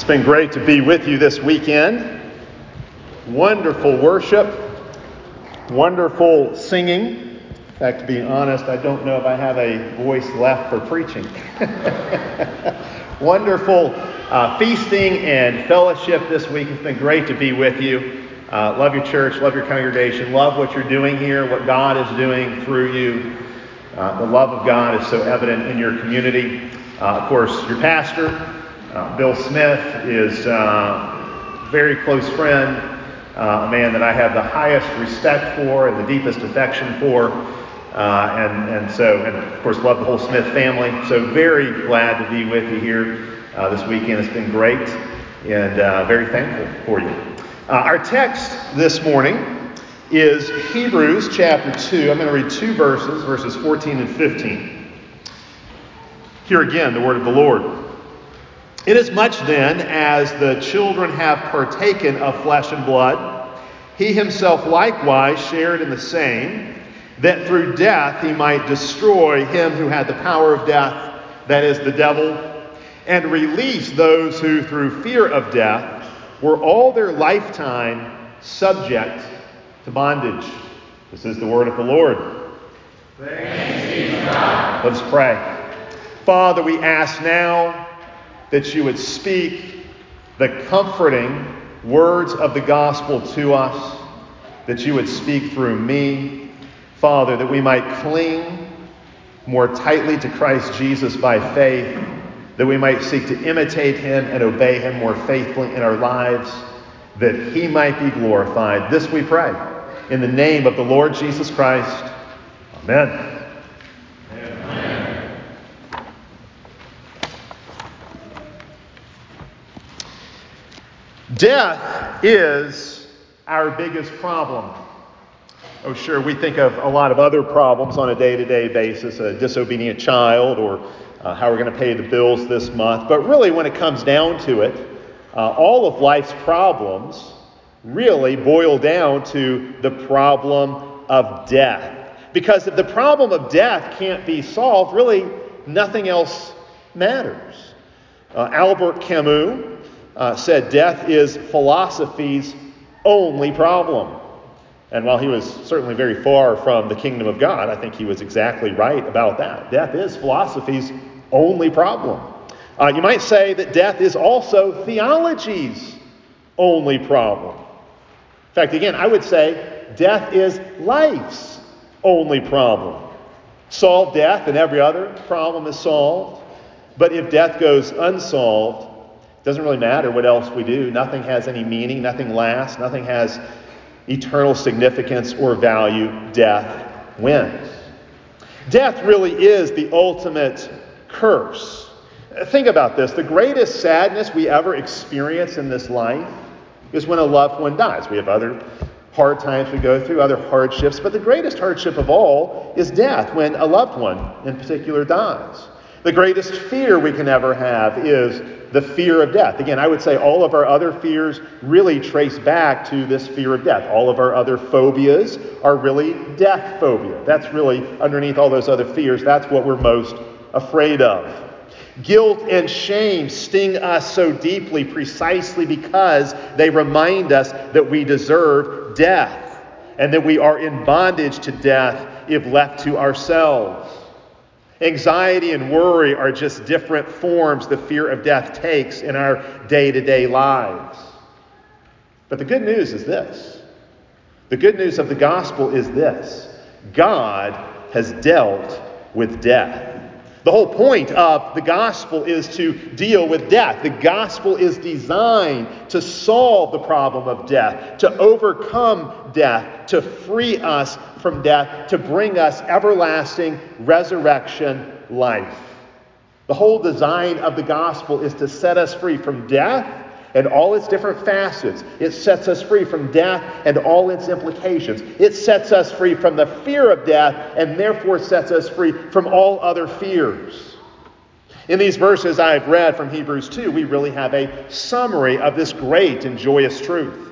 been great to be with you this weekend. Wonderful worship, wonderful singing. In fact, to be honest, I don't know if I have a voice left for preaching. Wonderful feasting and fellowship this week. It's been great to be with you. Love your church, love your congregation, love what you're doing here, what God is doing through you. The love of God is so evident in your community. Of course, your pastor, Bill Smith, is a very close friend, a man that I have the highest respect for and the deepest affection for. And of course, love the whole Smith family. So very glad to be with you here this weekend. It's been great and very thankful for you. Our text this morning is Hebrews chapter 2. I'm going to read two verses 14 and 15. Hear again the word of the Lord. Inasmuch then as the children have partaken of flesh and blood, he himself likewise shared in the same, that through death he might destroy him who had the power of death, that is, the devil, and release those who through fear of death were all their lifetime subject to bondage. This is the word of the Lord. Thanks be to God. Let us pray. Father, we ask now that you would speak the comforting words of the gospel to us, that you would speak through me, Father, that we might cling more tightly to Christ Jesus by faith, that we might seek to imitate him and obey him more faithfully in our lives, that he might be glorified. This we pray in the name of the Lord Jesus Christ. Amen. Death is our biggest problem. Oh, sure, we think of a lot of other problems on a day-to-day basis, a disobedient child, or how we're going to pay the bills this month. But really, when it comes down to it, all of life's problems really boil down to the problem of death. Because if the problem of death can't be solved, really nothing else matters. Albert Camus said death is philosophy's only problem. And while he was certainly very far from the kingdom of God, I think he was exactly right about that. Death is philosophy's only problem. You might say that death is also theology's only problem. In fact, again, I would say death is life's only problem. Solve death and every other problem is solved. But if death goes unsolved, it doesn't really matter what else we do. Nothing has any meaning, nothing lasts, nothing has eternal significance or value. Death wins. Death really is the ultimate curse. Think about this. The greatest sadness we ever experience in this life is when a loved one dies. We have other hard times we go through, other hardships, but the greatest hardship of all is death, when a loved one in particular dies. The greatest fear we can ever have is the fear of death. Again, I would say all of our other fears really trace back to this fear of death. All of our other phobias are really death phobia. That's really underneath all those other fears. That's what we're most afraid of. Guilt and shame sting us so deeply precisely because they remind us that we deserve death and that we are in bondage to death if left to ourselves. Anxiety and worry are just different forms the fear of death takes in our day-to-day lives. But the good news is this. The good news of the gospel is this. God has dealt with death. The whole point of the gospel is to deal with death. The gospel is designed to solve the problem of death, to overcome death, to free us from death, to bring us everlasting resurrection life. The whole design of the gospel is to set us free from death and all its different facets. It sets us free from death and all its implications. It sets us free from the fear of death and therefore sets us free from all other fears. In these verses I've read from Hebrews 2, we really have a summary of this great and joyous truth.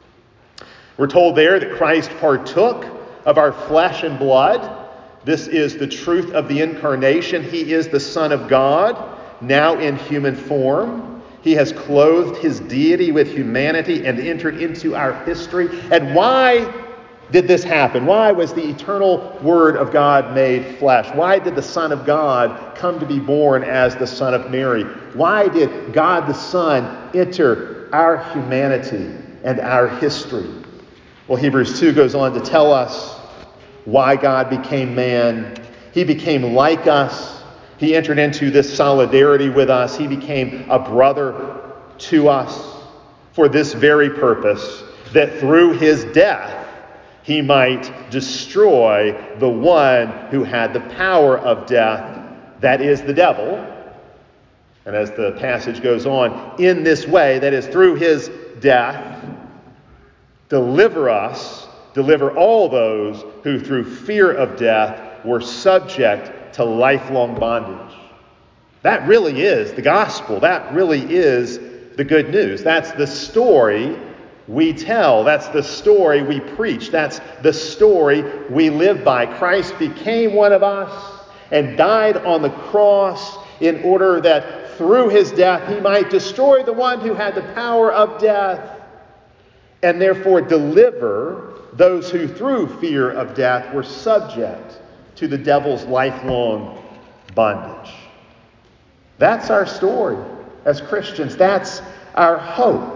We're told there that Christ partook of our flesh and blood. This is the truth of the incarnation. He is the Son of God, now in human form. He has clothed his deity with humanity and entered into our history. And why did this happen? Why was the eternal Word of God made flesh? Why did the Son of God come to be born as the Son of Mary? Why did God the Son enter our humanity and our history? Well, Hebrews 2 goes on to tell us why God became man. He became like us. He entered into this solidarity with us. He became a brother to us for this very purpose, that through his death he might destroy the one who had the power of death, that is the devil. And as the passage goes on, in this way, that is through his death, deliver all those who through fear of death were subject to lifelong bondage. That really is the gospel. That really is the good news. That's the story we tell. That's the story we preach. That's the story we live by. Christ became one of us and died on the cross in order that through his death he might destroy the one who had the power of death, and therefore deliver those who through fear of death were subject to the devil's lifelong bondage. That's our story as Christians. That's our hope.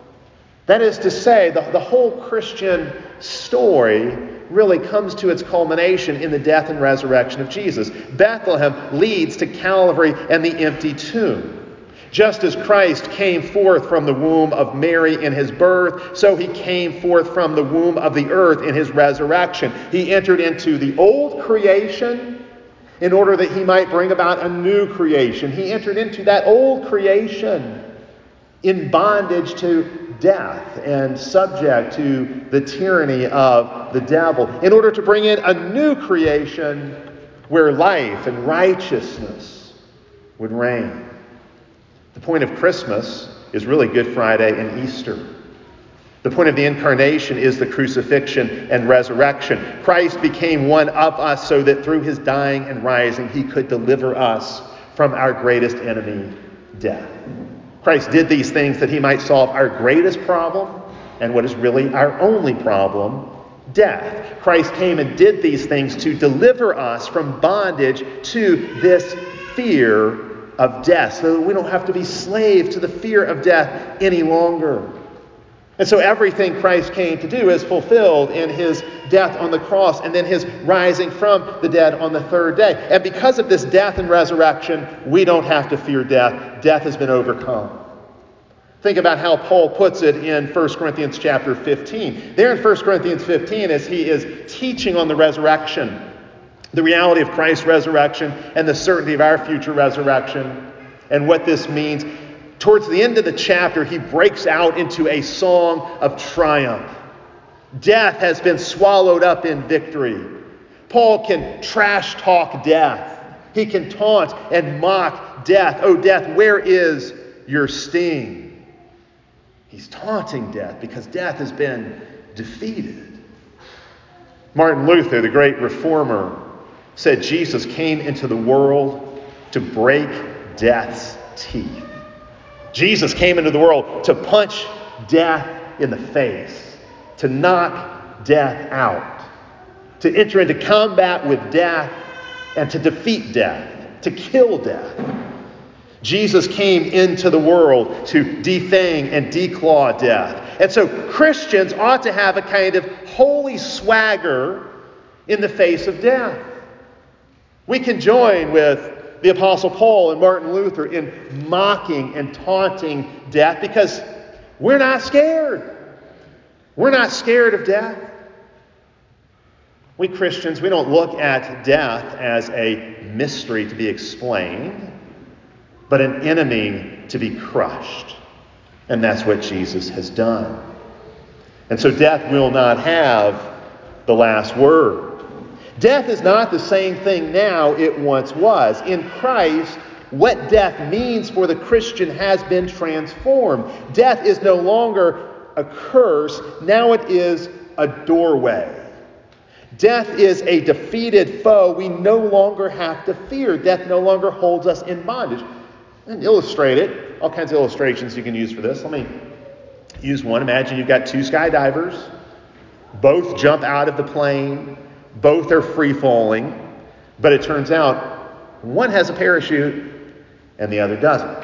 That is to say, the whole Christian story really comes to its culmination in the death and resurrection of Jesus. Bethlehem leads to Calvary and the empty tomb. Just as Christ came forth from the womb of Mary in his birth, so he came forth from the womb of the earth in his resurrection. He entered into the old creation in order that he might bring about a new creation. He entered into that old creation in bondage to death and subject to the tyranny of the devil, in order to bring in a new creation where life and righteousness would reign. The point of Christmas is really Good Friday and Easter. The point of the incarnation is the crucifixion and resurrection. Christ became one of us so that through his dying and rising, he could deliver us from our greatest enemy, death. Christ did these things that he might solve our greatest problem and what is really our only problem, death. Christ came and did these things to deliver us from bondage to this fear of death, so that we don't have to be slaves to the fear of death any longer. And so everything Christ came to do is fulfilled in his death on the cross and then his rising from the dead on the third day. And because of this death and resurrection, we don't have to fear death. Death has been overcome. Think about how Paul puts it in 1 Corinthians chapter 15. There in 1 Corinthians 15, as he is teaching on the resurrection, the reality of Christ's resurrection and the certainty of our future resurrection and what this means. Towards the end of the chapter, he breaks out into a song of triumph. Death has been swallowed up in victory. Paul can trash talk death. He can taunt and mock death. Oh, death, where is your sting? He's taunting death because death has been defeated. Martin Luther, the great reformer, said Jesus came into the world to break death's teeth. Jesus came into the world to punch death in the face, to knock death out, to enter into combat with death and to defeat death, to kill death. Jesus came into the world to defang and declaw death. And so Christians ought to have a kind of holy swagger in the face of death. We can join with the Apostle Paul and Martin Luther in mocking and taunting death because we're not scared. We're not scared of death. We Christians, we don't look at death as a mystery to be explained, but an enemy to be crushed. And that's what Jesus has done. And so death will not have the last word. Death is not the same thing now it once was. In Christ, what death means for the Christian has been transformed. Death is no longer a curse. Now it is a doorway. Death is a defeated foe we no longer have to fear. Death no longer holds us in bondage. And illustrate it, all kinds of illustrations you can use for this. Let me use one. Imagine you've got two skydivers. Both jump out of the plane. Both are free falling. But it turns out one has a parachute and the other doesn't.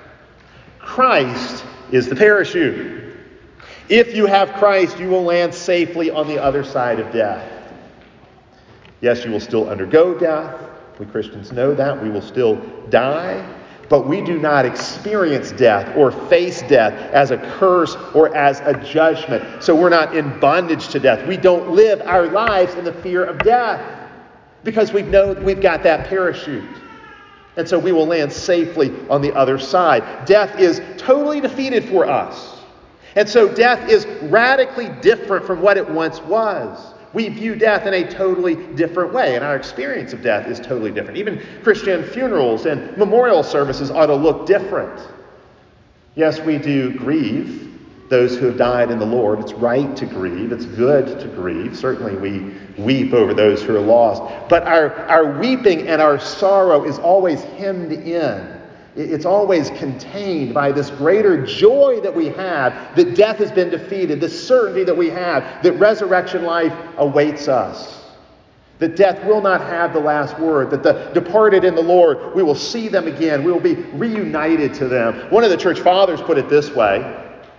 Christ is the parachute. If you have Christ, you will land safely on the other side of death. Yes, you will still undergo death. We Christians know that. We will still die. But we do not experience death or face death as a curse or as a judgment. So we're not in bondage to death. We don't live our lives in the fear of death because we know we've got that parachute. And so we will land safely on the other side. Death is totally defeated for us. And so death is radically different from what it once was. We view death in a totally different way, and our experience of death is totally different. Even Christian funerals and memorial services ought to look different. Yes, we do grieve those who have died in the Lord. It's right to grieve. It's good to grieve. Certainly we weep over those who are lost. But our weeping and our sorrow is always hemmed in. It's always contained by this greater joy that we have that death has been defeated, this certainty that we have that resurrection life awaits us, that death will not have the last word, that the departed in the Lord, we will see them again, we will be reunited to them. One of the church fathers put it this way.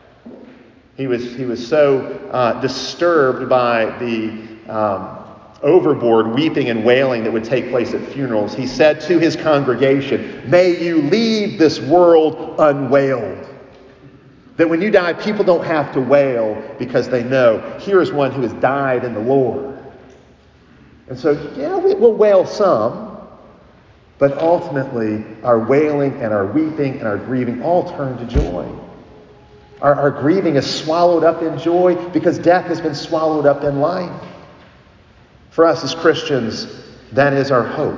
He was so disturbed by the overboard weeping and wailing that would take place at funerals. He said to his congregation, "May you leave this world unwailed." That when you die, people don't have to wail because they know here is one who has died in the Lord. And so, yeah, we'll wail some, but ultimately our wailing and our weeping and our grieving all turn to joy. Our grieving is swallowed up in joy because death has been swallowed up in life. For us as Christians, that is our hope.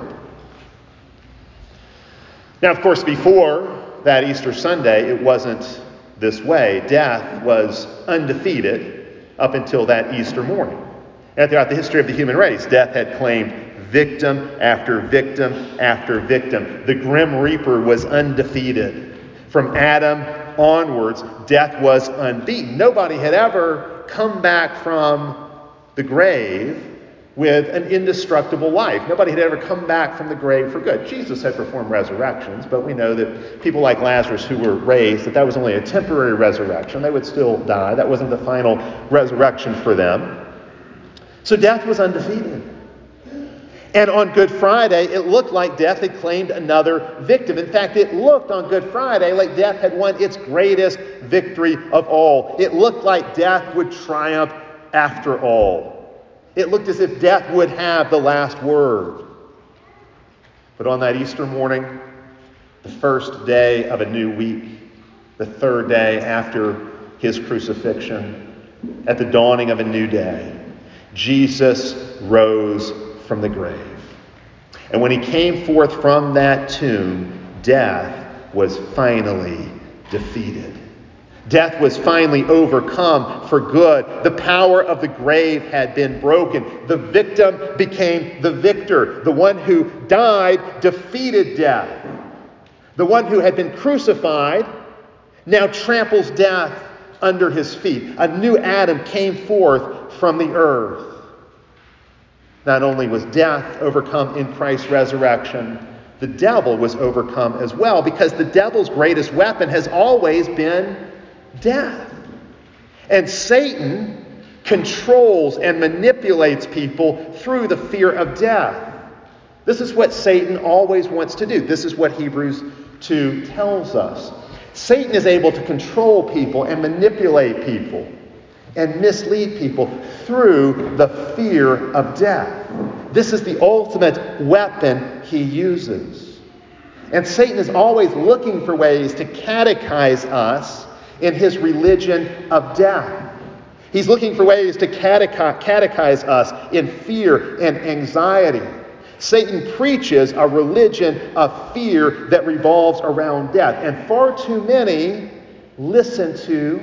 Now, of course, before that Easter Sunday, it wasn't this way. Death was undefeated up until that Easter morning. And throughout the history of the human race, death had claimed victim after victim after victim. The Grim Reaper was undefeated. From Adam onwards, death was unbeaten. Nobody had ever come back from the grave with an indestructible life. Nobody had ever come back from the grave for good. Jesus had performed resurrections, but we know that people like Lazarus who were raised, that was only a temporary resurrection. They would still die. That wasn't the final resurrection for them. So death was undefeated. And on Good Friday, it looked like death had claimed another victim. In fact, it looked on Good Friday like death had won its greatest victory of all. It looked like death would triumph after all. It looked as if death would have the last word. But on that Easter morning, the first day of a new week, the third day after his crucifixion, at the dawning of a new day, Jesus rose from the grave. And when he came forth from that tomb, death was finally defeated. Death was finally overcome for good. The power of the grave had been broken. The victim became the victor. The one who died defeated death. The one who had been crucified now tramples death under his feet. A new Adam came forth from the earth. Not only was death overcome in Christ's resurrection, the devil was overcome as well, because the devil's greatest weapon has always been death. And Satan controls and manipulates people through the fear of death. This is what Satan always wants to do. This is what Hebrews 2 tells us. Satan is able to control people and manipulate people and mislead people through the fear of death. This is the ultimate weapon he uses. And Satan is always looking for ways to catechize us in his religion of death. He's looking for ways to catechize us in fear and anxiety. Satan preaches a religion of fear that revolves around death. And far too many listen to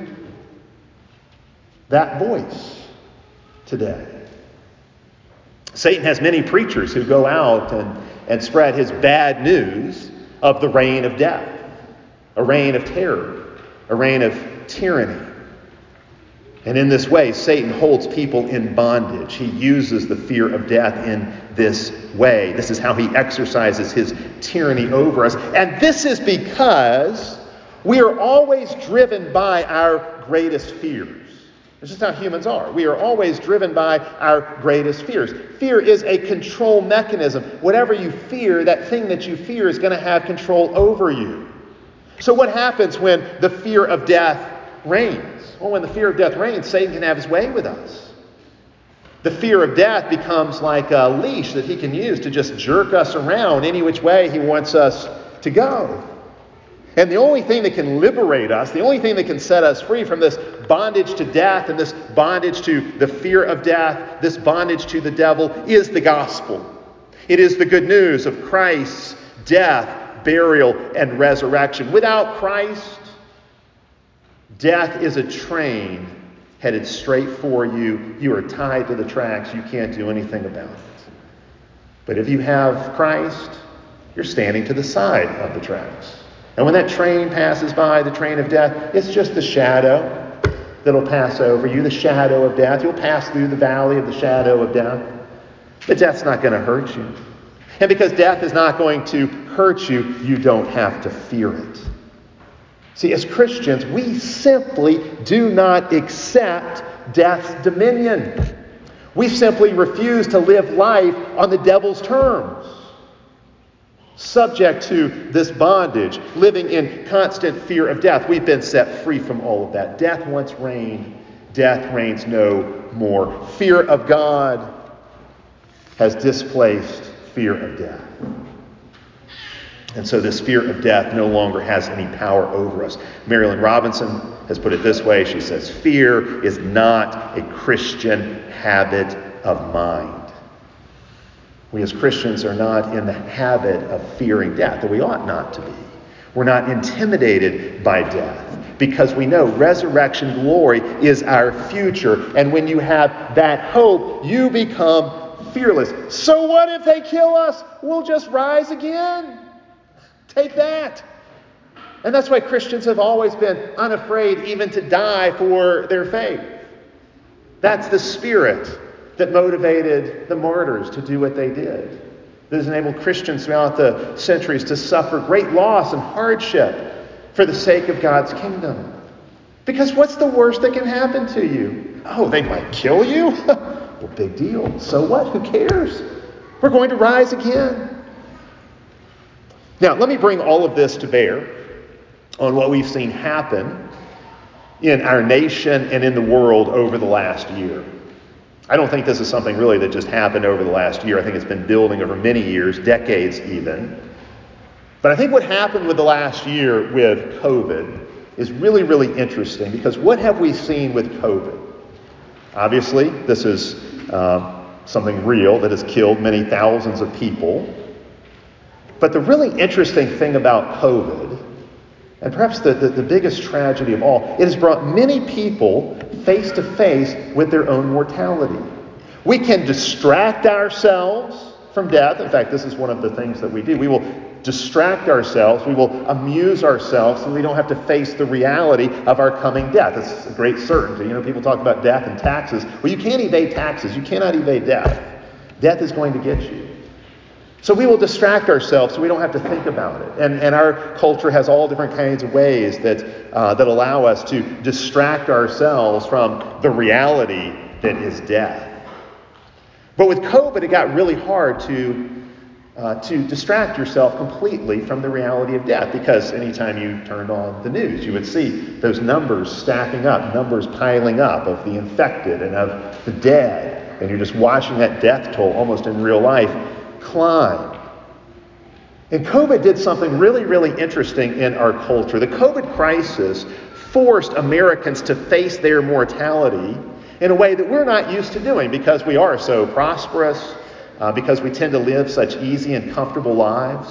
that voice today. Satan has many preachers who go out and spread his bad news of the reign of death. a reign of terror, a reign of tyranny. And in this way, Satan holds people in bondage. He uses the fear of death in this way. This is how he exercises his tyranny over us. And this is because we are always driven by our greatest fears. This is how humans are. We are always driven by our greatest fears. Fear is a control mechanism. Whatever you fear, that thing that you fear is going to have control over you. So what happens when the fear of death reigns? Well, when the fear of death reigns, Satan can have his way with us. The fear of death becomes like a leash that he can use to just jerk us around any which way he wants us to go. And the only thing that can liberate us, the only thing that can set us free from this bondage to death and this bondage to the fear of death, this bondage to the devil, is the gospel. It is the good news of Christ's death, burial, and resurrection. Without Christ, death is a train headed straight for you. You are tied to the tracks. You can't do anything about it. But if you have Christ, you're standing to the side of the tracks. And when that train passes by, the train of death, it's just the shadow that'll pass over you, the shadow of death. You'll pass through the valley of the shadow of death. But death's not going to hurt you. And because death is not going to hurt you, you don't have to fear it. See, as Christians, we simply do not accept death's dominion. We simply refuse to live life on the devil's terms. Subject to this bondage, living in constant fear of death. We've been set free from all of that. Death once reigned. Death reigns no more. Fear of God has displaced fear of death. And so this fear of death no longer has any power over us. Marilyn Robinson has put it this way. She says, fear is not a Christian habit of mind. We as Christians are not in the habit of fearing death, that we ought not to be. We're not intimidated by death because we know resurrection glory is our future. And when you have that hope, you become fearless. So what if they kill us? We'll just rise again. Take that. And that's why Christians have always been unafraid even to die for their faith. That's the spirit that motivated the martyrs to do what they did. That has enabled Christians throughout the centuries to suffer great loss and hardship for the sake of God's kingdom. Because what's the worst that can happen to you? Oh, they might kill you? Well, big deal. So what? Who cares? We're going to rise again. Now, let me bring all of this to bear on what we've seen happen in our nation and in the world over the last year. I don't think this is something really that just happened over the last year. I think it's been building over many years, decades even. But I think what happened with the last year with COVID is really, really interesting, because what have we seen with COVID? Obviously, this is something real that has killed many thousands of people. But the really interesting thing about COVID, and perhaps the biggest tragedy of all, it has brought many people face to face with their own mortality. We can distract ourselves from death. In fact, this is one of the things that we do. We will distract ourselves. We will amuse ourselves so we don't have to face the reality of our coming death. It's a great certainty. You know, people talk about death and taxes. Well, you can't evade taxes. You cannot evade death. Death is going to get you. So we will distract ourselves so we don't have to think about it. And our culture has all different kinds of ways that allow us to distract ourselves from the reality that is death. But with COVID, it got really hard to distract yourself completely from the reality of death, because anytime you turned on the news, you would see those numbers stacking up, numbers piling up of the infected and of the dead. And you're just watching that death toll almost in real life climb. And COVID did something really, really interesting in our culture. The COVID crisis forced Americans to face their mortality in a way that we're not used to doing, because we are so prosperous, because we tend to live such easy and comfortable lives.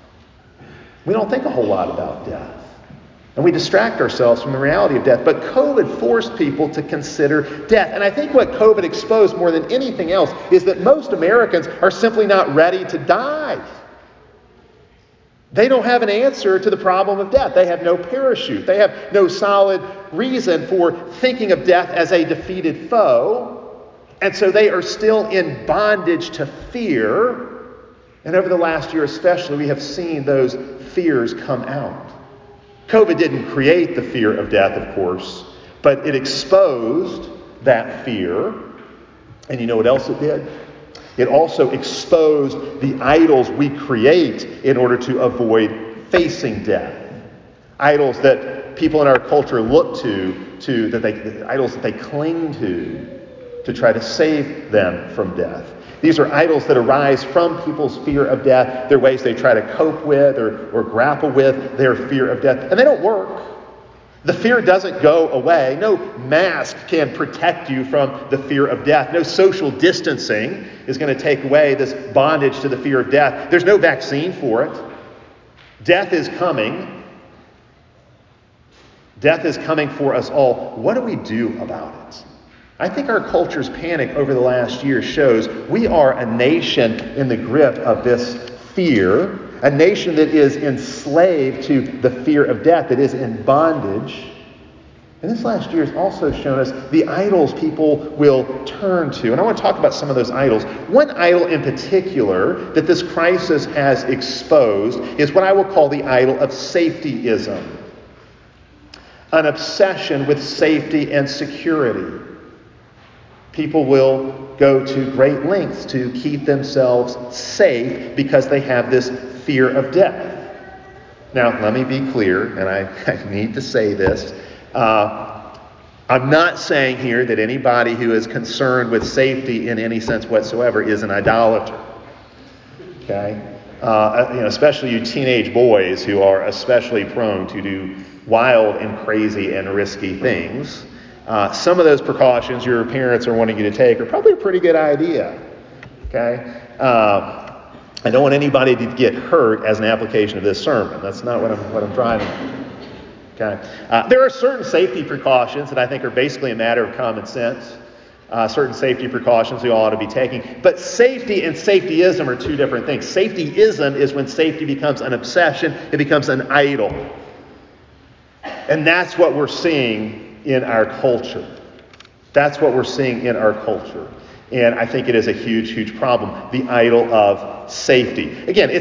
We don't think a whole lot about death. And we distract ourselves from the reality of death. But COVID forced people to consider death. And I think what COVID exposed more than anything else is that most Americans are simply not ready to die. They don't have an answer to the problem of death. They have no parachute. They have no solid reason for thinking of death as a defeated foe. And so they are still in bondage to fear. And over the last year especially, we have seen those fears come out. COVID didn't create the fear of death, of course, but it exposed that fear. And you know what else it did? It also exposed the idols we create in order to avoid facing death. Idols that people in our culture look to idols that they cling to try to save them from death. These are idols that arise from people's fear of death. They're ways they try to cope with or grapple with their fear of death. And they don't work. The fear doesn't go away. No mask can protect you from the fear of death. No social distancing is going to take away this bondage to the fear of death. There's no vaccine for it. Death is coming. Death is coming for us all. What do we do about it? I think our culture's panic over the last year shows we are a nation in the grip of this fear, a nation that is enslaved to the fear of death, that is in bondage. And this last year has also shown us the idols people will turn to. And I want to talk about some of those idols. One idol in particular that this crisis has exposed is what I will call the idol of safetyism. An obsession with safety and security. People will go to great lengths to keep themselves safe because they have this fear of death. Now, let me be clear, and I need to say this. I'm not saying here that anybody who is concerned with safety in any sense whatsoever is an idolater. Okay? Especially you teenage boys who are especially prone to do wild and crazy and risky things. Some of those precautions your parents are wanting you to take are probably a pretty good idea. Okay? I don't want anybody to get hurt as an application of this sermon. That's not what I'm driving at. Okay? There are certain safety precautions that I think are basically a matter of common sense. Certain safety precautions we all ought to be taking. But safety and safetyism are two different things. Safetyism is when safety becomes an obsession. It becomes an idol. And that's what we're seeing in our culture. That's what we're seeing in our culture. And I think it is a huge, huge problem. The idol of safety. Again,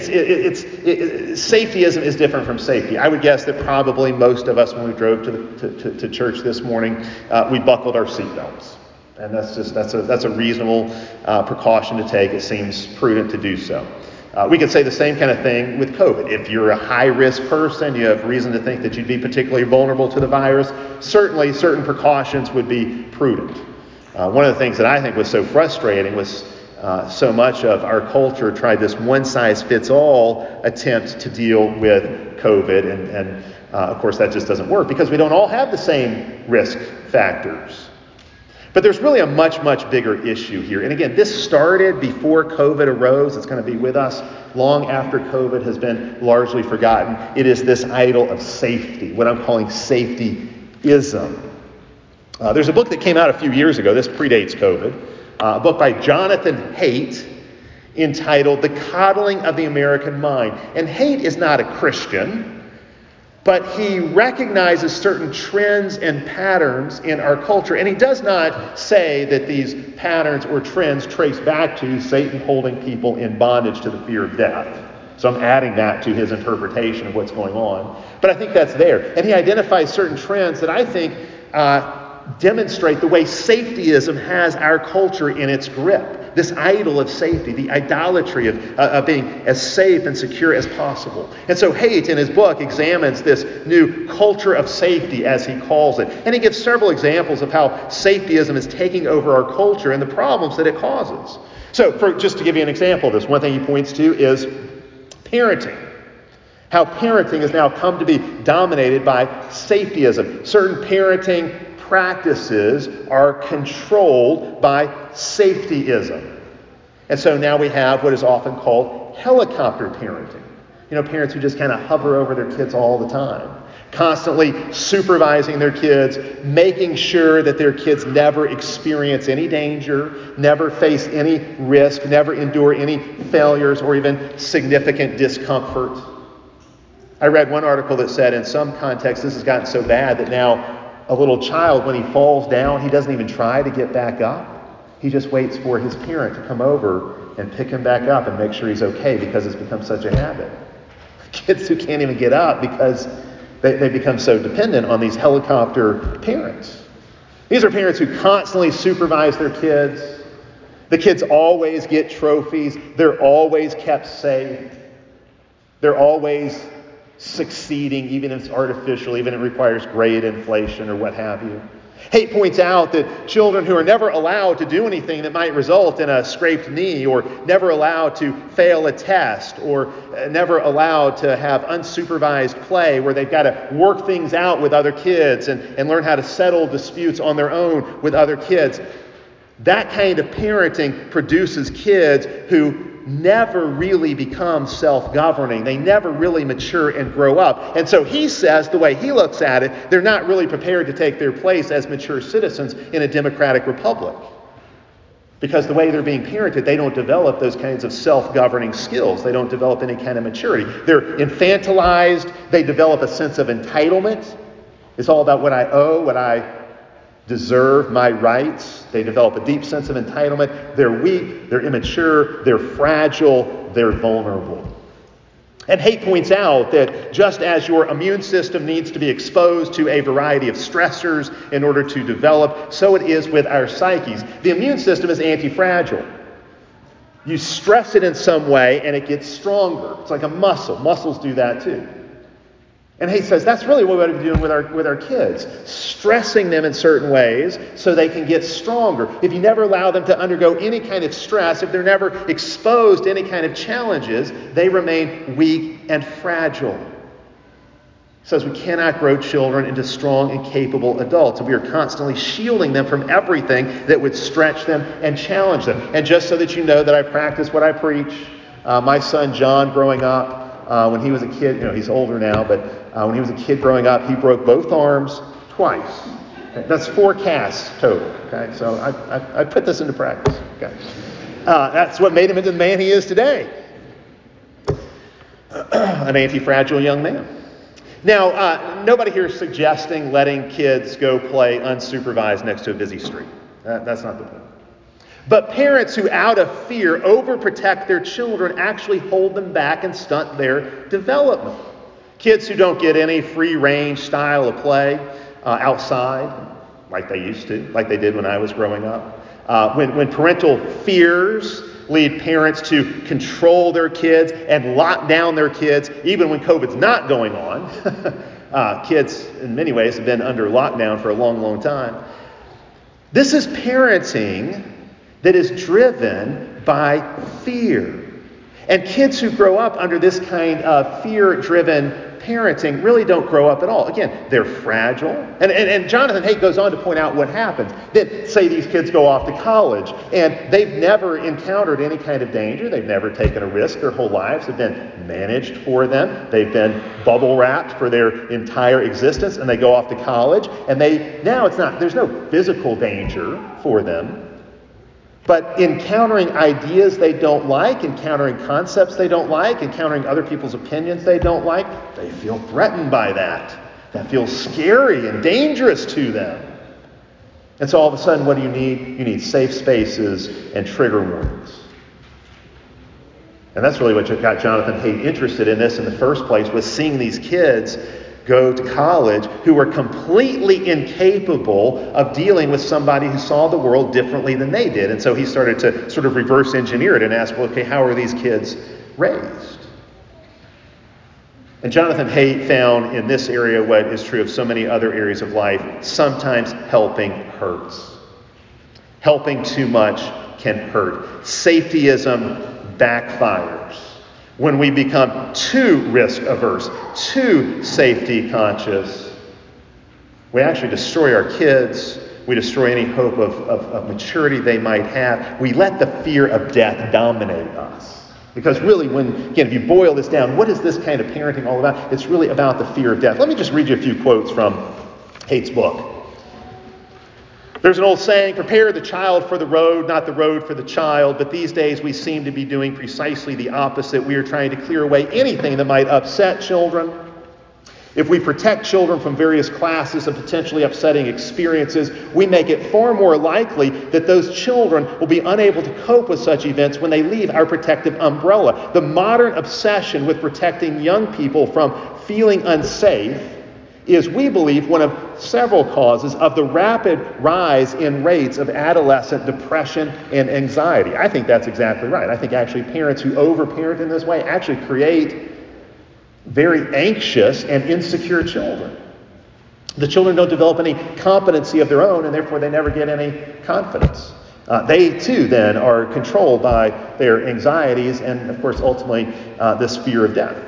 safetyism is different from safety. I would guess that probably most of us, when we drove to church this morning, we buckled our seatbelts. And that's a reasonable precaution to take. It seems prudent to do so. We could say the same kind of thing with COVID. If you're a high-risk person, you have reason to think that you'd be particularly vulnerable to the virus, certainly certain precautions would be prudent. One of the things that I think was so frustrating was so much of our culture tried this one-size-fits-all attempt to deal with COVID. And of course, that just doesn't work because we don't all have the same risk factors. But there's really a much, much bigger issue here. And again, this started before COVID arose. It's going to be with us long after COVID has been largely forgotten. It is this idol of safety, what I'm calling safetyism. There's a book that came out a few years ago. This predates COVID. A book by Jonathan Haidt entitled The Coddling of the American Mind. And Haidt is not a Christian, but he recognizes certain trends and patterns in our culture. And he does not say that these patterns or trends trace back to Satan holding people in bondage to the fear of death. So I'm adding that to his interpretation of what's going on. But I think that's there. And he identifies certain trends that I think demonstrate the way safetyism has our culture in its grip. This idol of safety, the idolatry of being as safe and secure as possible. And so Haidt, in his book, examines this new culture of safety, as he calls it. And he gives several examples of how safetyism is taking over our culture and the problems that it causes. So, just to give you an example of this, one thing he points to is parenting. How parenting has now come to be dominated by safetyism. Certain parenting practices are controlled by safetyism. And so now we have what is often called helicopter parenting. Parents who just kind of hover over their kids all the time, constantly supervising their kids, making sure that their kids never experience any danger, never face any risk, never endure any failures or even significant discomfort. I read one article that said in some contexts this has gotten so bad that now a little child, when he falls down, he doesn't even try to get back up. He just waits for his parent to come over and pick him back up and make sure he's okay because it's become such a habit. Kids who can't even get up because they become so dependent on these helicopter parents. These are parents who constantly supervise their kids. The kids always get trophies. They're always kept safe. They're always succeeding, even if it's artificial, even if it requires grade inflation or what have you. Haight points out that children who are never allowed to do anything that might result in a scraped knee, or never allowed to fail a test, or never allowed to have unsupervised play where they've got to work things out with other kids and learn how to settle disputes on their own with other kids. That kind of parenting produces kids who never really become self-governing. They never really mature and grow up. And so he says, the way he looks at it, they're not really prepared to take their place as mature citizens in a democratic republic. Because the way they're being parented, they don't develop those kinds of self-governing skills. They don't develop any kind of maturity. They're infantilized. They develop a sense of entitlement. It's all about what I owe, what I deserve, my rights. They develop a deep sense of entitlement. They're weak, they're immature, they're fragile, they're vulnerable. And Haight points out that just as your immune system needs to be exposed to a variety of stressors in order to develop, so it is with our psyches. The immune system is anti-fragile. You stress it in some way and it gets stronger. It's like a muscle. Muscles do that too. And he says that's really what we ought to be doing with our kids, stressing them in certain ways so they can get stronger. If you never allow them to undergo any kind of stress, if they're never exposed to any kind of challenges, they remain weak and fragile. He says we cannot grow children into strong and capable adults. And we are constantly shielding them from everything that would stretch them and challenge them. And just so that you know that I practice what I preach, my son John growing up, when he was a kid, he's older now, but when he was a kid growing up, he broke both arms twice. Okay? That's 4 casts total. Okay, so I put this into practice. Okay, that's what made him into the man he is today, an anti-fragile young man. Now, nobody here is suggesting letting kids go play unsupervised next to a busy street. That's not the point. But parents who, out of fear, overprotect their children actually hold them back and stunt their development. Kids who don't get any free-range style of play outside, like they used to, like they did when I was growing up. When parental fears lead parents to control their kids and lock down their kids, even when COVID's not going on. Kids, in many ways, have been under lockdown for a long, long time. This is parenting that is driven by fear. And kids who grow up under this kind of fear-driven parenting really don't grow up at all. Again, they're fragile. And Jonathan Haight goes on to point out what happens. Then, say these kids go off to college, and they've never encountered any kind of danger. They've never taken a risk. Their whole lives have been managed for them. They've been bubble-wrapped for their entire existence, and they go off to college, and there's no physical danger for them. But encountering ideas they don't like, encountering concepts they don't like, encountering other people's opinions they don't like, they feel threatened by that. That feels scary and dangerous to them. And so all of a sudden, what do you need? You need safe spaces and trigger warnings. And that's really what got Jonathan Haight interested in this in the first place, was seeing these kids go to college who were completely incapable of dealing with somebody who saw the world differently than they did. And so he started to sort of reverse engineer it and ask, well, okay, how are these kids raised? And Jonathan Haight found in this area what is true of so many other areas of life: sometimes helping hurts. Helping too much can hurt. Safetyism backfires. When we become too risk-averse, too safety-conscious, we actually destroy our kids. We destroy any hope of maturity they might have. We let the fear of death dominate us. Because really, if you boil this down, what is this kind of parenting all about? It's really about the fear of death. Let me just read you a few quotes from Haight's book. There's an old saying, prepare the child for the road, not the road for the child. But these days we seem to be doing precisely the opposite. We are trying to clear away anything that might upset children. If we protect children from various classes of potentially upsetting experiences, we make it far more likely that those children will be unable to cope with such events when they leave our protective umbrella. The modern obsession with protecting young people from feeling unsafe is, we believe, one of several causes of the rapid rise in rates of adolescent depression and anxiety. I think that's exactly right. I think actually parents who overparent in this way actually create very anxious and insecure children. The children don't develop any competency of their own, and therefore they never get any confidence. They too then are controlled by their anxieties and, of course, ultimately this fear of death.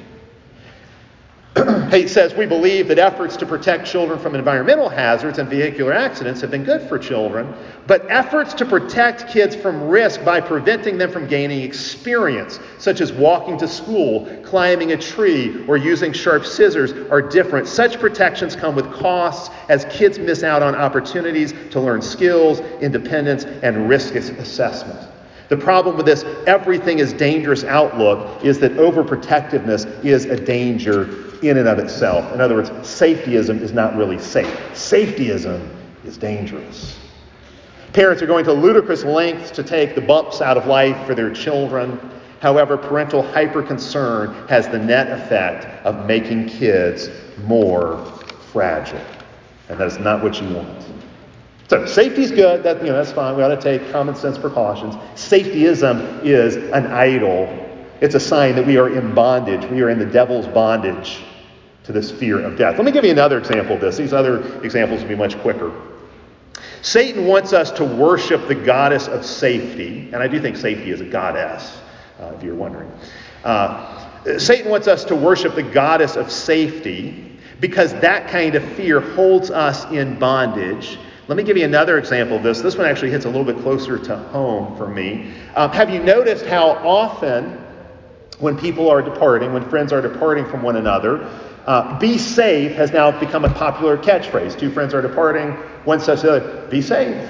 He says, we believe that efforts to protect children from environmental hazards and vehicular accidents have been good for children, but efforts to protect kids from risk by preventing them from gaining experience, such as walking to school, climbing a tree, or using sharp scissors, are different. Such protections come with costs, as kids miss out on opportunities to learn skills, independence, and risk assessment. The problem with this everything is dangerous outlook is that overprotectiveness is a danger in and of itself. In other words, safetyism is not really safe. Safetyism is dangerous. Parents are going to ludicrous lengths to take the bumps out of life for their children. However, parental hyper-concern has the net effect of making kids more fragile. And that is not what you want. So safety's good. That's fine. We ought to take common sense precautions. Safetyism is an idol. It's a sign that we are in bondage. We are in the devil's bondage to this fear of death. Let me give you another example of this. These other examples will be much quicker. Satan wants us to worship the goddess of safety. And I do think safety is a goddess, if you're wondering. Satan wants us to worship the goddess of safety because that kind of fear holds us in bondage. Let me give you another example of this. This one actually hits a little bit closer to home for me. Have you noticed how often when people are departing, when friends are departing from one another, be safe has now become a popular catchphrase. Two friends are departing, one says to the other, be safe.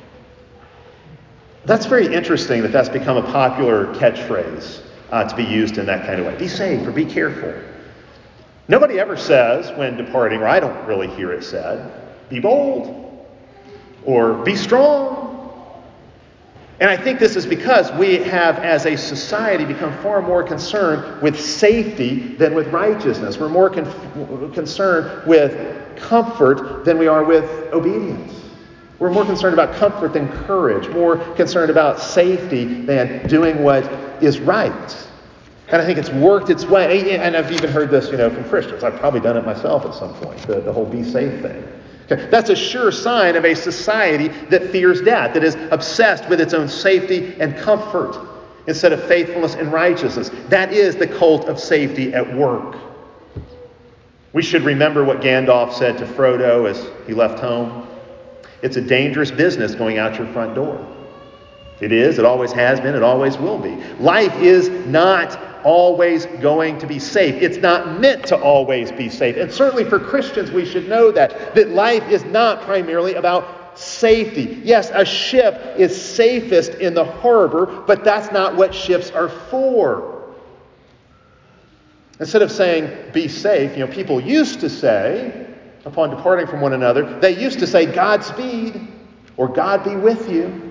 That's very interesting that that's become a popular catchphrase to be used in that kind of way. Be safe or be careful. Nobody ever says when departing, or I don't really hear it said, be bold. Or be strong. And I think this is because we have, as a society, become far more concerned with safety than with righteousness. We're more concerned with comfort than we are with obedience. We're more concerned about comfort than courage, more concerned about safety than doing what is right. And I think it's worked its way. And I've even heard this, from Christians. I've probably done it myself at some point, the whole be safe thing. That's a sure sign of a society that fears death, that is obsessed with its own safety and comfort instead of faithfulness and righteousness. That is the cult of safety at work. We should remember what Gandalf said to Frodo as he left home. It's a dangerous business going out your front door. It is, it always has been, it always will be. Life is not always going to be safe. It's not meant to always be safe. And certainly for Christians, we should know that life is not primarily about safety. Yes, a ship is safest in the harbor, but that's not what ships are for. Instead of saying, be safe, people used to say, upon departing from one another, they used to say, Godspeed, or God be with you.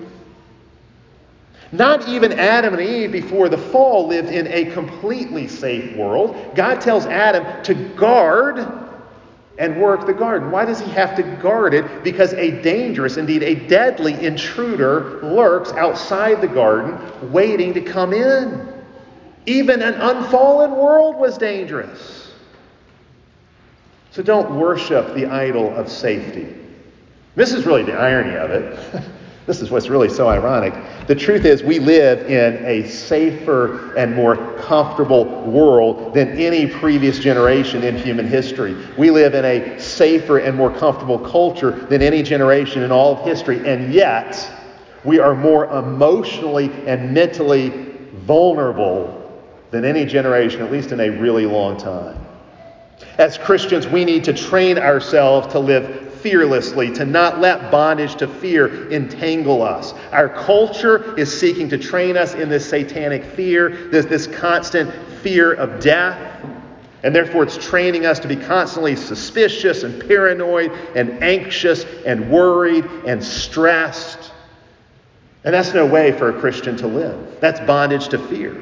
Not even Adam and Eve before the fall lived in a completely safe world. God tells Adam to guard and work the garden. Why does he have to guard it? Because a dangerous, indeed a deadly intruder lurks outside the garden waiting to come in. Even an unfallen world was dangerous. So don't worship the idol of safety. This is really the irony of it. This is what's really so ironic. The truth is we live in a safer and more comfortable world than any previous generation in human history. We live in a safer and more comfortable culture than any generation in all of history. And yet, we are more emotionally and mentally vulnerable than any generation, at least in a really long time. As Christians, we need to train ourselves to live fearlessly, to not let bondage to fear entangle us. Our culture is seeking to train us in this satanic fear, this constant fear of death. And therefore it's training us to be constantly suspicious and paranoid and anxious and worried and stressed. And that's no way for a Christian to live. That's bondage to fear.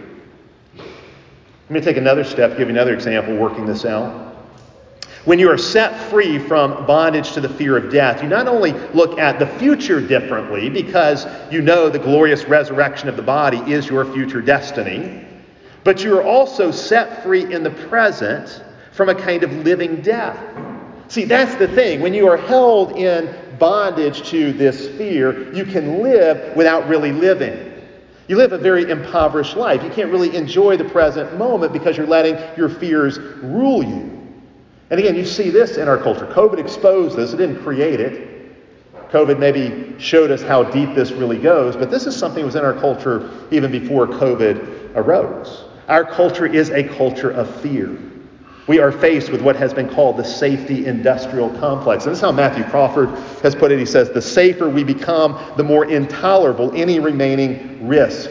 Let me take another step, give you another example working this out. When you are set free from bondage to the fear of death, you not only look at the future differently because you know the glorious resurrection of the body is your future destiny, but you are also set free in the present from a kind of living death. See, that's the thing. When you are held in bondage to this fear, you can live without really living. You live a very impoverished life. You can't really enjoy the present moment because you're letting your fears rule you. And again, you see this in our culture. COVID exposed this. It didn't create it. COVID maybe showed us how deep this really goes, but this is something that was in our culture even before COVID arose. Our culture is a culture of fear. We are faced with what has been called the safety industrial complex. And this is how Matthew Crawford has put it. He says, the safer we become, the more intolerable any remaining risk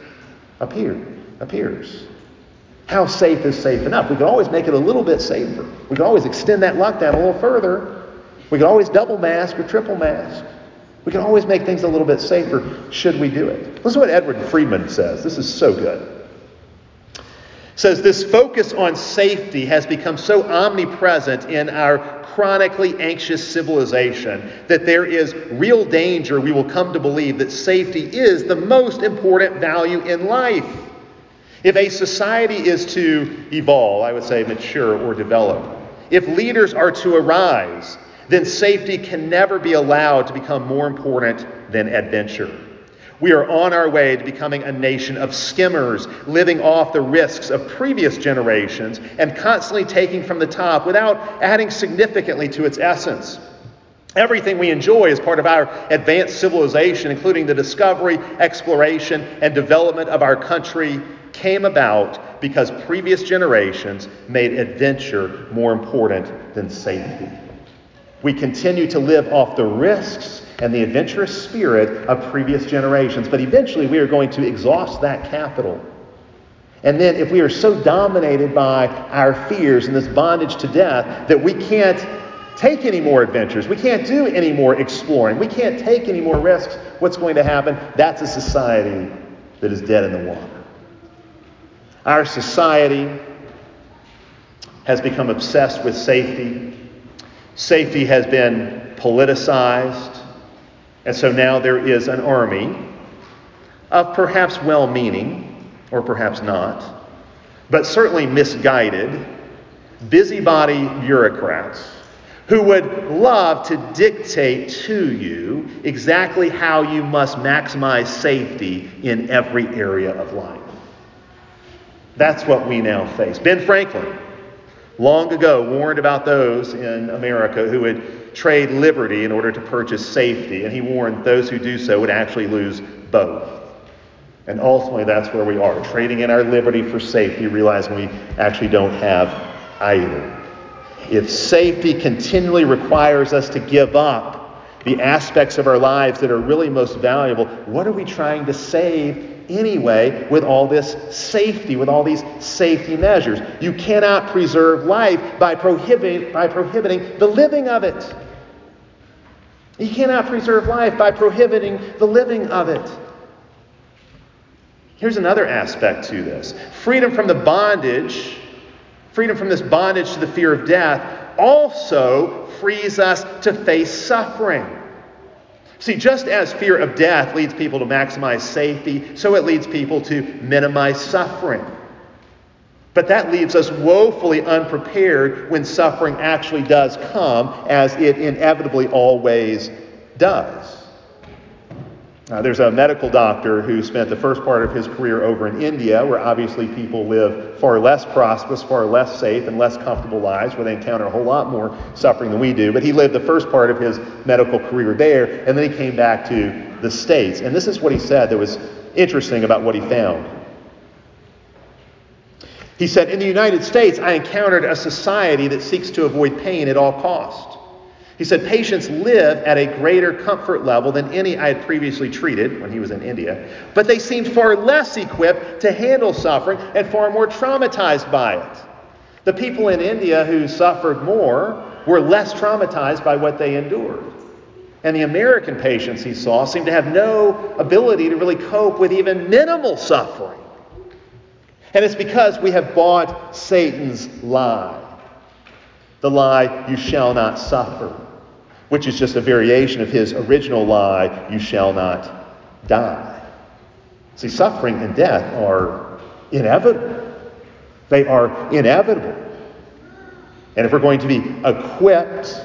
appears. How safe is safe enough? We can always make it a little bit safer. We can always extend that lockdown a little further. We can always double mask or triple mask. We can always make things a little bit safer should we do it. Listen to what Edward Friedman says. This is so good. It says, this focus on safety has become so omnipresent in our chronically anxious civilization that there is real danger we will come to believe that safety is the most important value in life. If a society is to evolve, I would say mature or develop, if leaders are to arise, then safety can never be allowed to become more important than adventure. We are on our way to becoming a nation of skimmers, living off the risks of previous generations and constantly taking from the top without adding significantly to its essence. Everything we enjoy as part of our advanced civilization, including the discovery, exploration, and development of our country, came about because previous generations made adventure more important than safety. We continue to live off the risks and the adventurous spirit of previous generations, but eventually we are going to exhaust that capital. And then if we are so dominated by our fears and this bondage to death that we can't take any more adventures, we can't do any more exploring, we can't take any more risks, what's going to happen? That's a society that is dead in the water. Our society has become obsessed with safety. Safety has been politicized. And so now there is an army of perhaps well-meaning, or perhaps not, but certainly misguided, busybody bureaucrats who would love to dictate to you exactly how you must maximize safety in every area of life. That's what we now face. Ben Franklin, long ago, warned about those in America who would trade liberty in order to purchase safety. And he warned those who do so would actually lose both. And ultimately, that's where we are, trading in our liberty for safety, realizing we actually don't have either. If safety continually requires us to give up the aspects of our lives that are really most valuable, what are we trying to save anyway with all this safety, with all these safety measures? You cannot preserve life by prohibiting the living of it. You cannot preserve life by prohibiting the living of it. Here's another aspect to this. Freedom from this bondage to the fear of death also frees us to face suffering. See, just as fear of death leads people to maximize safety, so it leads people to minimize suffering. But that leaves us woefully unprepared when suffering actually does come, as it inevitably always does. There's a medical doctor who spent the first part of his career over in India, where obviously people live far less prosperous, far less safe, and less comfortable lives, where they encounter a whole lot more suffering than we do. But he lived the first part of his medical career there, and then he came back to the States. And this is what he said that was interesting about what he found. He said, "In the United States, I encountered a society that seeks to avoid pain at all costs. He said, patients live at a greater comfort level than any I had previously treated," when he was in India, "but they seemed far less equipped to handle suffering and far more traumatized by it. The people in India who suffered more were less traumatized by what they endured. And the American patients he saw seemed to have no ability to really cope with even minimal suffering. And it's because we have bought Satan's lie. The lie, you shall not suffer, which is just a variation of his original lie, you shall not die. See, suffering and death are inevitable. They are inevitable. And if we're going to be equipped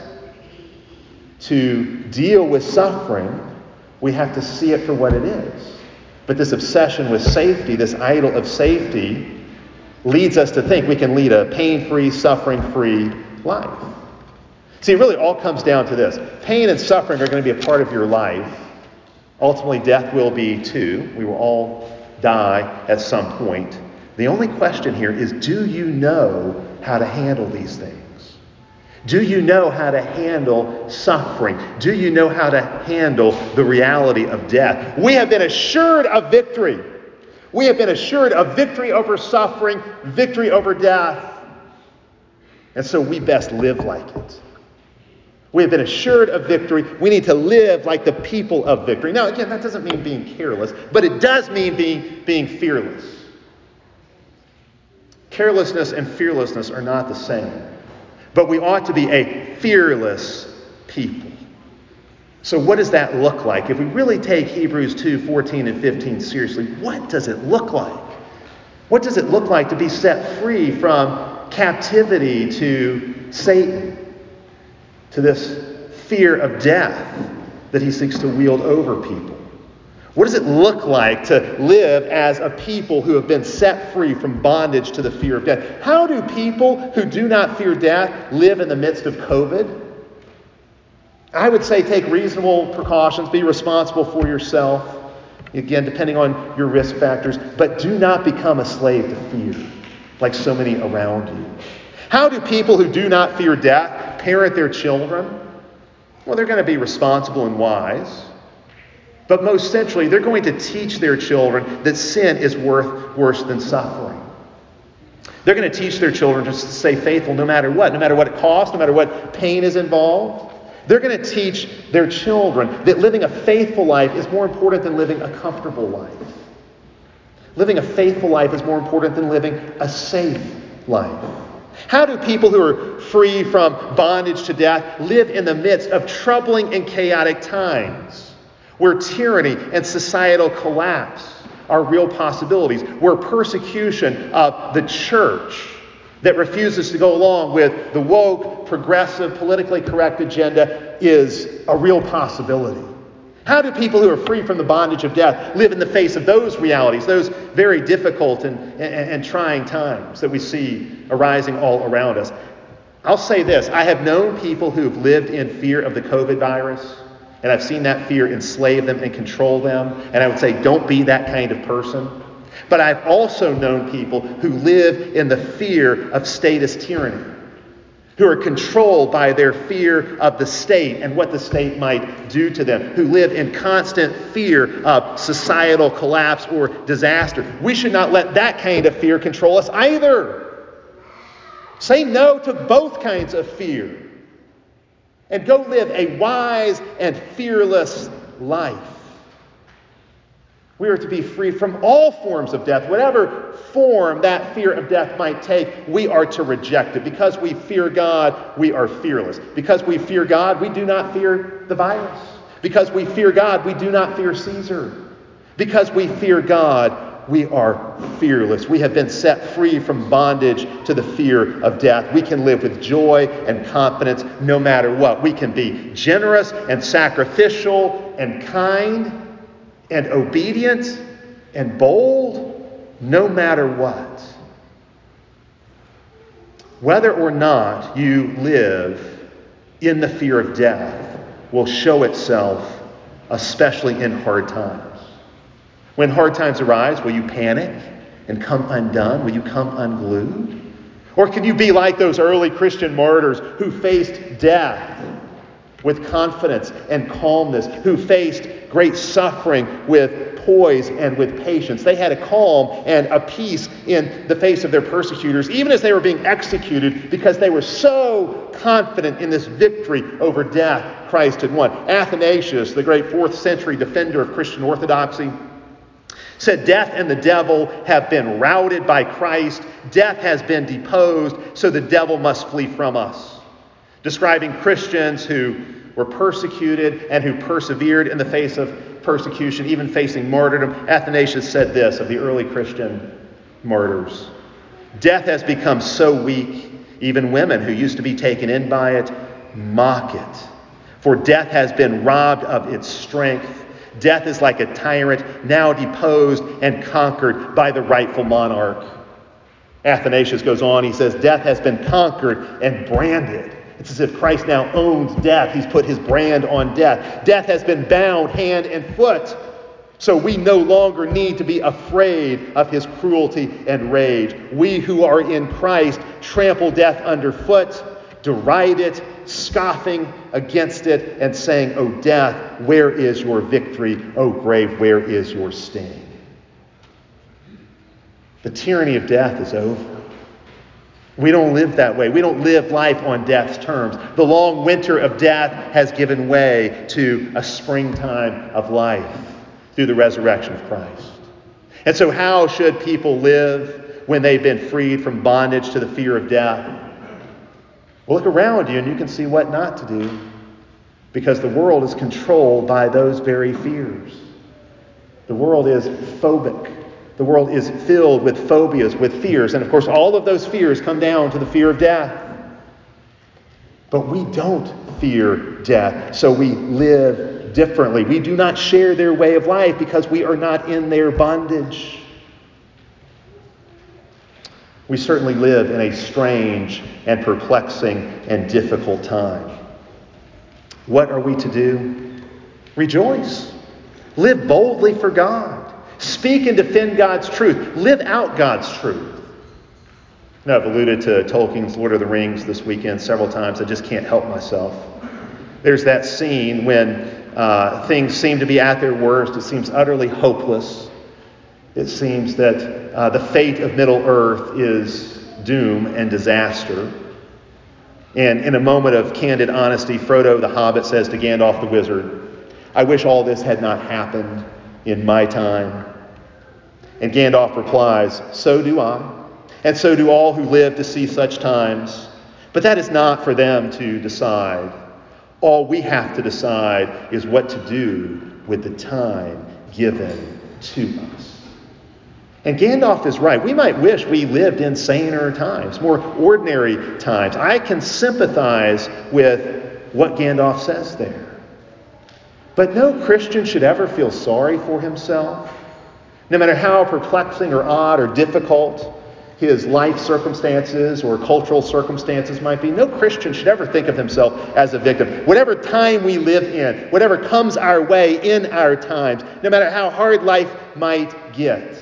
to deal with suffering, we have to see it for what it is. But this obsession with safety, this idol of safety, leads us to think we can lead a pain-free, suffering-free life. See, it really all comes down to this. Pain and suffering are going to be a part of your life. Ultimately, death will be too. We will all die at some point. The only question here is, do you know how to handle these things? Do you know how to handle suffering? Do you know how to handle the reality of death? We have been assured of victory. We have been assured of victory over suffering, victory over death. And so we best live like it. We have been assured of victory. We need to live like the people of victory. Now, again, that doesn't mean being careless, but it does mean being fearless. Carelessness and fearlessness are not the same. But we ought to be a fearless people. So what does that look like? If we really take Hebrews 2:14 and 15 seriously, what does it look like? What does it look like to be set free from captivity to Satan, to this fear of death that he seeks to wield over people? What does it look like to live as a people who have been set free from bondage to the fear of death? How do people who do not fear death live in the midst of COVID? I would say take reasonable precautions, be responsible for yourself, again, depending on your risk factors, but do not become a slave to fear like so many around you. How do people who do not fear death parent their children? Well, they're going to be responsible and wise. But most centrally, they're going to teach their children that sin is worse than suffering. They're going to teach their children to stay faithful no matter what it costs, no matter what pain is involved. They're going to teach their children that living a faithful life is more important than living a comfortable life. Living a faithful life is more important than living a safe life. How do people who are free from bondage to death live in the midst of troubling and chaotic times, where tyranny and societal collapse are real possibilities, where persecution of the church that refuses to go along with the woke, progressive, politically correct agenda is a real possibility? How do people who are free from the bondage of death live in the face of those realities, those very difficult and trying times that we see arising all around us? I'll say this. I have known people who've lived in fear of the COVID virus, and I've seen that fear enslave them and control them. And I would say, don't be that kind of person. But I've also known people who live in the fear of statist tyranny, who are controlled by their fear of the state and what the state might do to them, who live in constant fear of societal collapse or disaster. We should not let that kind of fear control us either. Say no to both kinds of fear and go live a wise and fearless life. We are to be free from all forms of death. Whatever form that fear of death might take, we are to reject it. Because we fear God, we are fearless. Because we fear God, we do not fear the virus. Because we fear God, we do not fear Caesar. Because we fear God, we are fearless. We have been set free from bondage to the fear of death. We can live with joy and confidence no matter what. We can be generous and sacrificial and kind and obedient and bold no matter what. Whether or not you live in the fear of death will show itself, especially in hard times. When hard times arise, will you panic and come undone? Will you come unglued? Or can you be like those early Christian martyrs who faced death with confidence and calmness, who faced great suffering with poise and with patience. They had a calm and a peace in the face of their persecutors, even as they were being executed, because they were so confident in this victory over death Christ had won. Athanasius, the great 4th century defender of Christian orthodoxy, said, "Death and the devil have been routed by Christ. Death has been deposed, so the devil must flee from us." Describing Christians who were persecuted and who persevered in the face of persecution, even facing martyrdom, Athanasius said this of the early Christian martyrs: "Death has become so weak, even women who used to be taken in by it mock it. For death has been robbed of its strength. Death is like a tyrant, now deposed and conquered by the rightful monarch." Athanasius goes on, he says, "Death has been conquered and branded." It's as if Christ now owns death. He's put his brand on death. Death has been bound hand and foot. So we no longer need to be afraid of his cruelty and rage. We who are in Christ trample death underfoot, deride it, scoffing against it, and saying, "O death, where is your victory? O grave, where is your sting?" The tyranny of death is over. We don't live that way. We don't live life on death's terms. The long winter of death has given way to a springtime of life through the resurrection of Christ. And so how should people live when they've been freed from bondage to the fear of death? Well, look around you and you can see what not to do, because the world is controlled by those very fears. The world is phobic. The world is filled with phobias, with fears. And of course, all of those fears come down to the fear of death. But we don't fear death, so we live differently. We do not share their way of life because we are not in their bondage. We certainly live in a strange and perplexing and difficult time. What are we to do? Rejoice. Live boldly for God. Speak and defend God's truth. Live out God's truth. Now, I've alluded to Tolkien's Lord of the Rings this weekend several times. I just can't help myself. There's that scene when things seem to be at their worst. It seems utterly hopeless. It seems that the fate of Middle-earth is doom and disaster. And in a moment of candid honesty, Frodo the Hobbit says to Gandalf the Wizard, "I wish all this had not happened in my time." And Gandalf replies, "So do I, and so do all who live to see such times. But that is not for them to decide. All we have to decide is what to do with the time given to us." And Gandalf is right. We might wish we lived in saner times, more ordinary times. I can sympathize with what Gandalf says there. But no Christian should ever feel sorry for himself. No matter how perplexing or odd or difficult his life circumstances or cultural circumstances might be, no Christian should ever think of himself as a victim. Whatever time we live in, whatever comes our way in our times, no matter how hard life might get,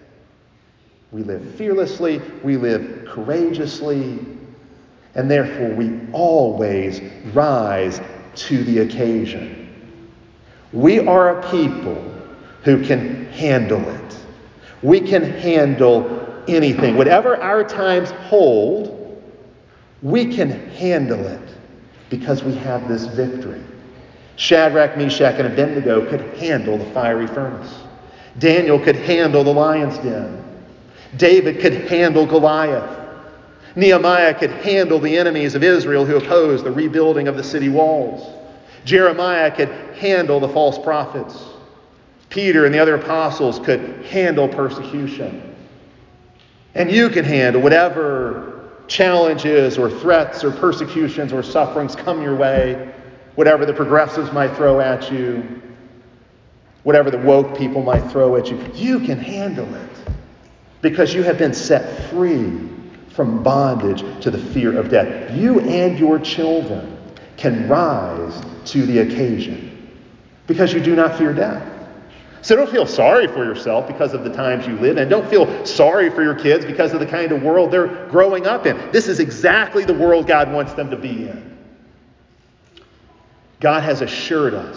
we live fearlessly, we live courageously, and therefore we always rise to the occasion. We are a people who can handle it. We can handle anything. Whatever our times hold, we can handle it because we have this victory. Shadrach, Meshach, and Abednego could handle the fiery furnace. Daniel could handle the lion's den. David could handle Goliath. Nehemiah could handle the enemies of Israel who opposed the rebuilding of the city walls. Jeremiah could handle the false prophets. Peter and the other apostles could handle persecution. And you can handle whatever challenges or threats or persecutions or sufferings come your way, whatever the progressives might throw at you, whatever the woke people might throw at you. You can handle it because you have been set free from bondage to the fear of death. You and your children can rise to the occasion because you do not fear death. So don't feel sorry for yourself because of the times you live in. Don't feel sorry for your kids because of the kind of world they're growing up in. This is exactly the world God wants them to be in. God has assured us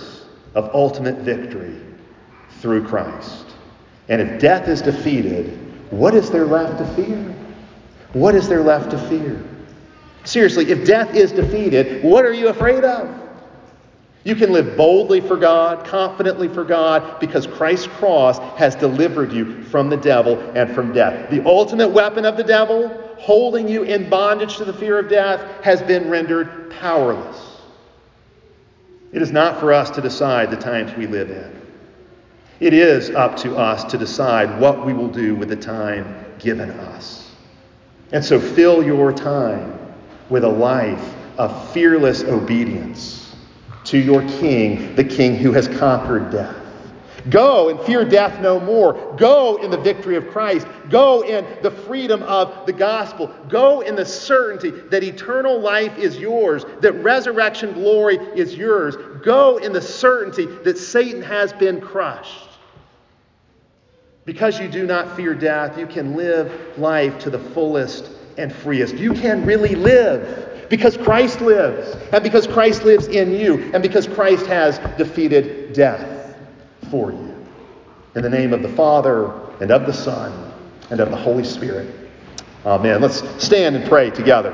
of ultimate victory through Christ. And if death is defeated, what is there left to fear? What is there left to fear? Seriously, if death is defeated, what are you afraid of? You can live boldly for God, confidently for God, because Christ's cross has delivered you from the devil and from death. The ultimate weapon of the devil, holding you in bondage to the fear of death, has been rendered powerless. It is not for us to decide the times we live in. It is up to us to decide what we will do with the time given us. And so fill your time with a life of fearless obedience to your King, the King who has conquered death. Go and fear death no more. Go in the victory of Christ. Go in the freedom of the gospel. Go in the certainty that eternal life is yours, that resurrection glory is yours. Go in the certainty that Satan has been crushed. Because you do not fear death, you can live life to the fullest and freest. You can really live because Christ lives, and because Christ lives in you, and because Christ has defeated death for you. In the name of the Father, and of the Son, and of the Holy Spirit. Amen. Let's stand and pray together.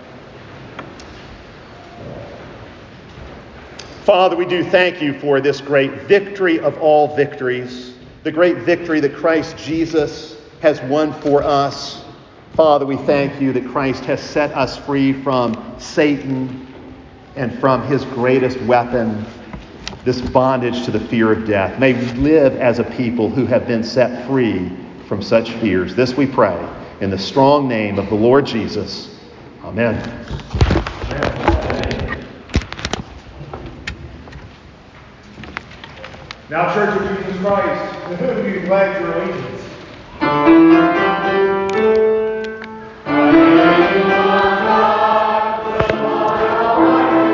Father, we do thank you for this great victory of all victories, the great victory that Christ Jesus has won for us. Father, we thank you that Christ has set us free from Satan and from his greatest weapon, this bondage to the fear of death. May we live as a people who have been set free from such fears. This we pray in the strong name of the Lord Jesus. Amen. Amen. Now, Church of Jesus Christ, to whom do you pledge your allegiance?